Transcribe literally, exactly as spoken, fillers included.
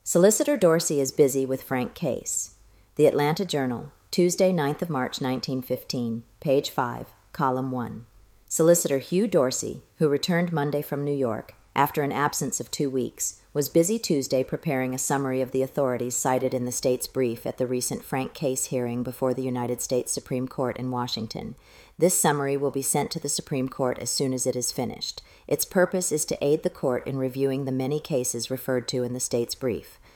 Solicitor Dorsey is busy with Frank Case. The Atlanta Journal, Tuesday, ninth of March, nineteen fifteen, page five, column one. Solicitor Hugh Dorsey, who returned Monday from New York, after an absence of two weeks, was busy Tuesday preparing a summary of the authorities cited in the state's brief at the recent Frank Case hearing before the United States Supreme Court in Washington. This summary will be sent to the Supreme Court as soon as it is finished. Its purpose is to aid the court in reviewing the many cases referred to in the state's brief.